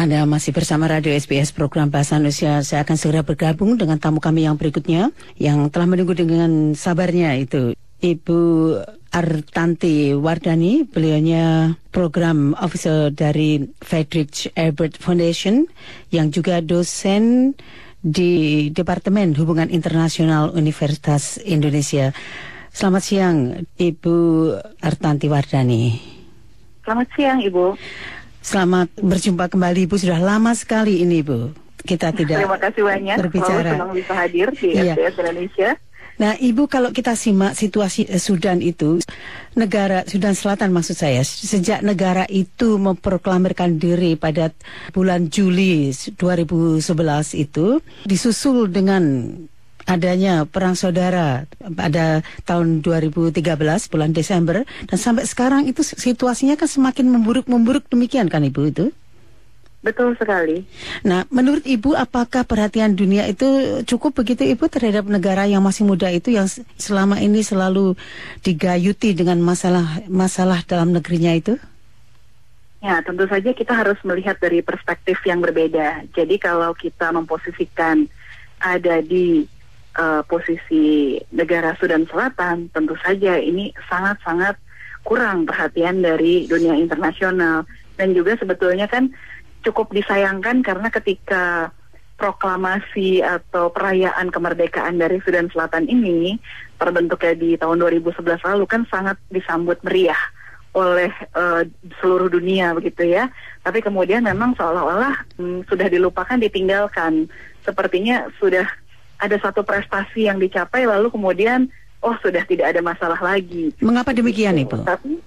Anda masih bersama Radio SBS program Bahasa Indonesia. Saya akan segera bergabung dengan tamu kami yang berikutnya yang telah menunggu dengan sabarnya itu Ibu Artanti Wardani. Beliaunya program officer dari Friedrich Ebert Foundation yang juga dosen di Departemen Hubungan Internasional Universitas Indonesia. Selamat siang Ibu Artanti Wardani. Selamat siang Ibu. Selamat berjumpa kembali Ibu, sudah lama sekali ini Ibu. Kita tidak Terima kasih banyak. berbicara. Senang bisa hadir di SBS Indonesia. Nah Ibu, kalau kita simak situasi Sudan itu, negara Sudan Selatan maksud saya, sejak negara itu memproklamirkan diri pada bulan Juli 2011 itu, disusul dengan adanya perang saudara pada tahun 2013 bulan Desember, dan sampai sekarang itu situasinya kan semakin memburuk demikian kan Ibu itu? Betul sekali. Nah, menurut Ibu apakah perhatian dunia itu cukup begitu Ibu terhadap negara yang masih muda itu yang selama ini selalu digayuti dengan masalah dalam negerinya itu? Ya, tentu saja kita harus melihat dari perspektif yang berbeda. Jadi kalau kita memposisikan ada di posisi negara Sudan Selatan, tentu saja ini sangat-sangat kurang perhatian dari dunia internasional. Dan juga sebetulnya kan cukup disayangkan karena ketika proklamasi atau perayaan kemerdekaan dari Sudan Selatan ini terbentuknya di tahun 2011 lalu kan sangat disambut meriah oleh seluruh dunia begitu ya. Tapi kemudian memang seolah-olah sudah dilupakan, ditinggalkan. Sepertinya sudah ada satu prestasi yang dicapai lalu kemudian sudah tidak ada masalah lagi. Mengapa demikian Ibu? Tapi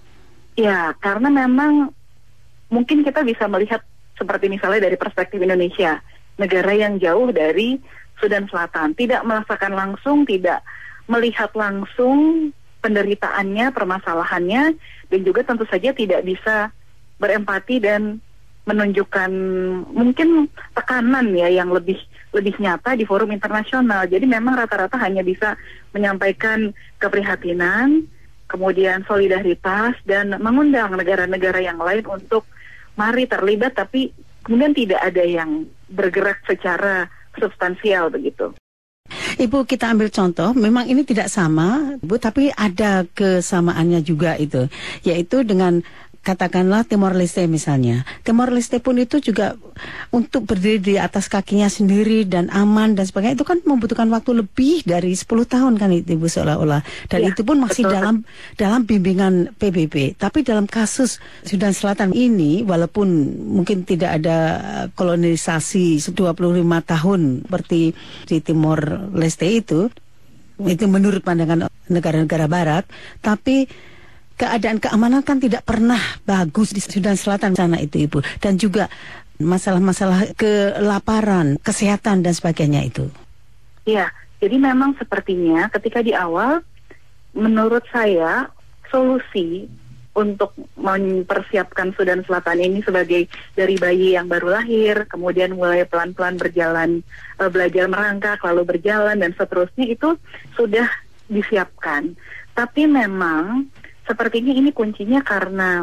ya karena memang mungkin kita bisa melihat seperti misalnya dari perspektif Indonesia, negara yang jauh dari Sudan Selatan, tidak merasakan langsung, tidak melihat langsung penderitaannya, permasalahannya, dan juga tentu saja tidak bisa berempati dan menunjukkan mungkin tekanan ya yang lebih nyata di forum internasional. Jadi memang rata-rata hanya bisa menyampaikan keprihatinan, kemudian solidaritas, dan mengundang negara-negara yang lain untuk mari terlibat, tapi kemudian tidak ada yang bergerak secara substansial begitu. Ibu, kita ambil contoh, memang ini tidak sama, Bu, tapi ada kesamaannya juga itu, yaitu dengan katakanlah Timor Leste misalnya. Timor Leste pun itu juga untuk berdiri di atas kakinya sendiri dan aman dan sebagainya, itu kan membutuhkan waktu lebih dari 10 tahun kan itu Ibu seolah-olah. Dan ya, itu pun masih betul. dalam bimbingan PBB. Tapi dalam kasus Sudan Selatan ini, walaupun mungkin tidak ada kolonisasi 25 tahun seperti di Timor Leste itu menurut pandangan negara-negara barat, tapi keadaan keamanan kan tidak pernah bagus di Sudan Selatan sana itu Ibu. Dan juga masalah-masalah kelaparan, kesehatan dan sebagainya itu. Iya, jadi memang sepertinya ketika di awal menurut saya solusi untuk mempersiapkan Sudan Selatan ini sebagai dari bayi yang baru lahir, kemudian mulai pelan-pelan berjalan, belajar merangkak, lalu berjalan dan seterusnya itu sudah disiapkan. Tapi memang sepertinya ini kuncinya karena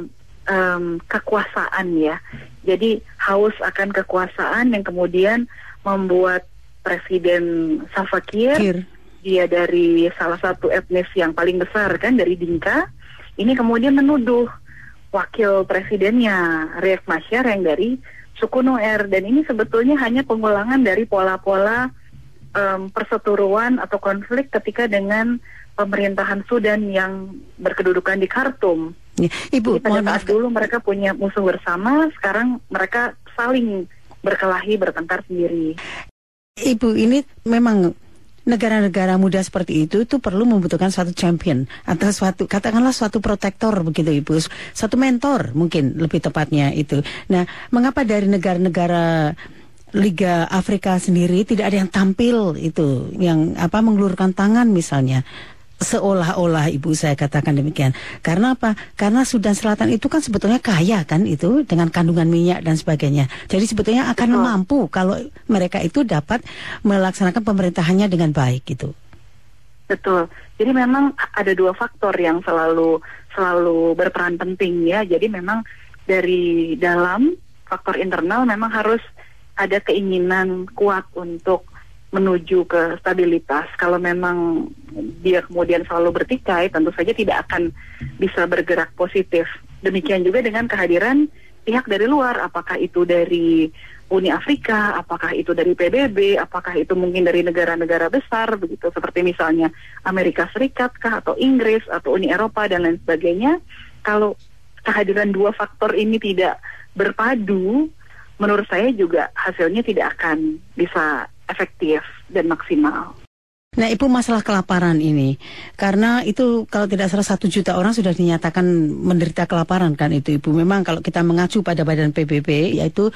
kekuasaan ya. Jadi haus akan kekuasaan yang kemudian membuat Presiden Salva Kiir, dia dari salah satu etnis yang paling besar kan, dari Dinka, ini kemudian menuduh wakil presidennya Riek Machar yang dari suku Nuer. Dan ini sebetulnya hanya pengulangan dari pola-pola perseteruan atau konflik ketika dengan pemerintahan Sudan yang berkedudukan di Khartoum. Ya, Ibu, pada saat dulu mereka punya musuh bersama, sekarang mereka saling berkelahi, bertengkar sendiri. Ibu, ini memang negara-negara muda seperti itu perlu membutuhkan suatu champion atau katakanlah suatu protektor begitu Ibu, satu mentor mungkin lebih tepatnya itu. Nah, mengapa dari negara-negara Liga Afrika sendiri tidak ada yang tampil itu, yang mengulurkan tangan misalnya? Seolah-olah Ibu, saya katakan demikian. Karena apa? Karena Sudan Selatan itu kan sebetulnya kaya kan itu dengan kandungan minyak dan sebagainya. Jadi sebetulnya akan mampu kalau mereka itu dapat melaksanakan pemerintahannya dengan baik gitu. Betul. Jadi memang ada dua faktor yang selalu berperan penting ya. Jadi memang dari dalam faktor internal memang harus ada keinginan kuat untuk menuju ke stabilitas. Kalau memang dia kemudian selalu bertikai, tentu saja tidak akan bisa bergerak positif. Demikian juga dengan kehadiran pihak dari luar, apakah itu dari Uni Afrika, apakah itu dari PBB, apakah itu mungkin dari negara-negara besar, begitu seperti misalnya Amerika Serikat kah, atau Inggris, atau Uni Eropa, dan lain sebagainya. Kalau kehadiran dua faktor ini tidak berpadu, menurut saya juga hasilnya tidak akan bisa efektif dan maksimal. Nah, Ibu, masalah kelaparan ini, karena itu kalau tidak salah 1 juta orang sudah dinyatakan menderita kelaparan kan itu, Ibu. Memang kalau kita mengacu pada badan PBB, yaitu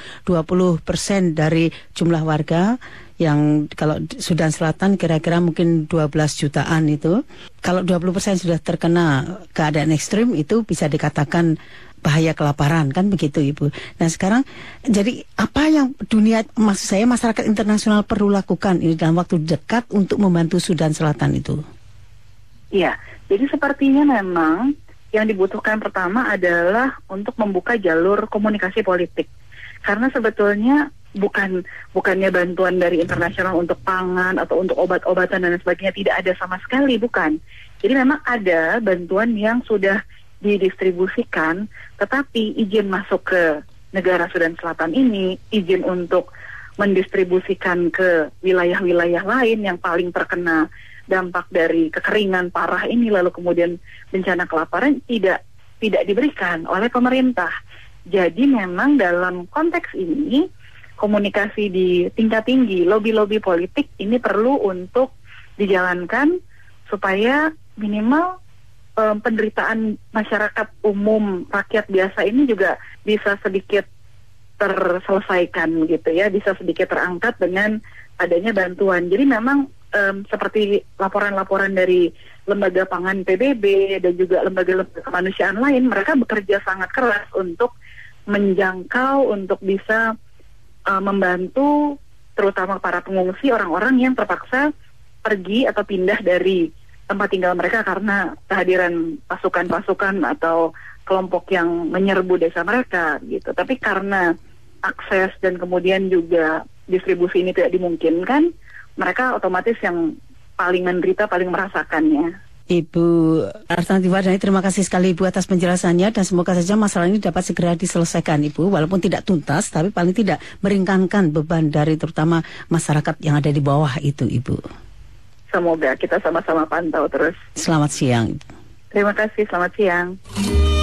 20% dari jumlah warga yang kalau Sudan Selatan kira-kira mungkin 12 jutaan itu. Kalau 20% sudah terkena keadaan ekstrim, itu bisa dikatakan bahaya kelaparan, kan begitu, Ibu. Nah, sekarang jadi apa yang dunia, maksud saya masyarakat internasional perlu lakukan ini dalam waktu dekat untuk membantu Sudan Selatan itu? Iya, jadi sepertinya memang yang dibutuhkan pertama adalah untuk membuka jalur komunikasi politik. Karena sebetulnya bukannya bantuan dari internasional untuk pangan atau untuk obat-obatan dan sebagainya tidak ada sama sekali, bukan. Jadi memang ada bantuan yang sudah didistribusikan, tetapi izin masuk ke negara Sudan Selatan ini, izin untuk mendistribusikan ke wilayah-wilayah lain yang paling terkena dampak dari kekeringan parah ini, lalu kemudian bencana kelaparan, tidak diberikan oleh pemerintah. Jadi memang dalam konteks ini, komunikasi di tingkat tinggi, lobby-lobby politik ini perlu untuk dijalankan supaya minimal penderitaan masyarakat umum, rakyat biasa ini juga bisa sedikit terselesaikan gitu ya, bisa sedikit terangkat dengan adanya bantuan. Jadi memang seperti laporan-laporan dari lembaga pangan PBB dan juga lembaga-lembaga kemanusiaan lain, mereka bekerja sangat keras untuk menjangkau, untuk bisa membantu terutama para pengungsi, orang-orang yang terpaksa pergi atau pindah dari tempat tinggal mereka karena kehadiran pasukan-pasukan atau kelompok yang menyerbu desa mereka gitu. Tapi karena akses dan kemudian juga distribusi ini tidak dimungkinkan, mereka otomatis yang paling menderita, paling merasakannya. Ibu Arsnati Wardani, terima kasih sekali Ibu atas penjelasannya, dan semoga saja masalah ini dapat segera diselesaikan, Ibu, walaupun tidak tuntas tapi paling tidak meringankan beban dari terutama masyarakat yang ada di bawah itu, Ibu. Semoga kita sama-sama pantau terus. Selamat siang, Ibu. Terima kasih, selamat siang.